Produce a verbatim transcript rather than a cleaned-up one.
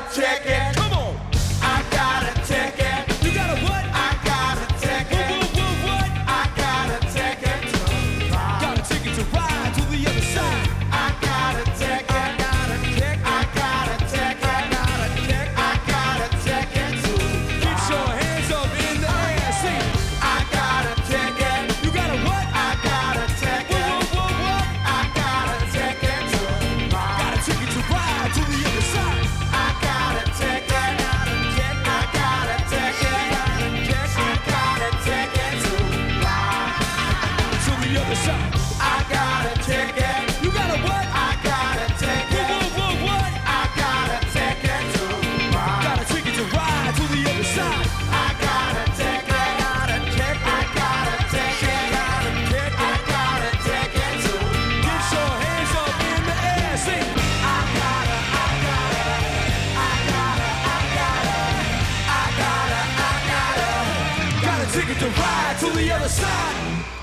ticket. Come on. I got a ticket. You got a what? I got a What, ticket. what, what, what? I got a ticket to ride. Got a ticket to ride to the other side. I got a ticket. I got a ticket. I got a ticket. I got a ticket. I got a ticket to Get your ride. hands up in the air. Sing. I got a ticket. You got a what? I got a ticket. What, what, what, what? I got a ticket to ride. Got a ticket to ride to the other side. I got a ticket. I got a ticket. I got a ticket to ride. To the other side. I got a ticket. You got a what? I got a What, ticket. what, what, what? I got a ticket to ride. Got a ticket to ride to the other side. I got a ticket. I got a ticket. I got a ticket. I got a ticket to Get your hands up in the air. Sing. I got a, I got a, I got a, I got a, I got a, I got a. Got a ticket to ride to the other side.